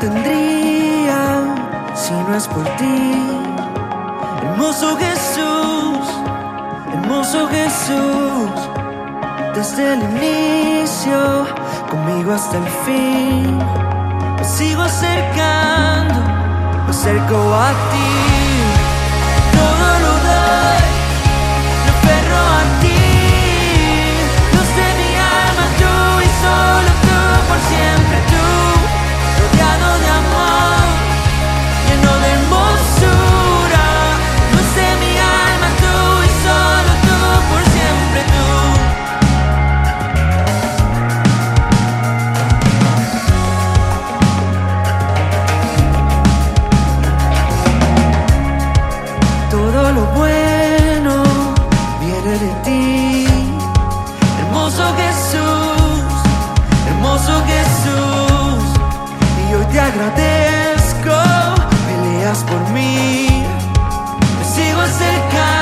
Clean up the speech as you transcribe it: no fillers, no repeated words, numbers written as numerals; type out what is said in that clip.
tendría si no es por ti. Hermoso Jesús, desde el inicio, conmigo hasta el fin. Me sigo acercando, me acerco a ti. Todo lo doy, me aferro a ti. Luz de mi alma, tú y solo tú, por siempre tú. Rodeado de amor, lleno de hermosura. Luz de mi alma, tú y solo tú, por siempre tú. Todo lo bueno viene de ti. Hermoso Jesús, y hoy te agradezco, peleas por mí, me sigo acercando.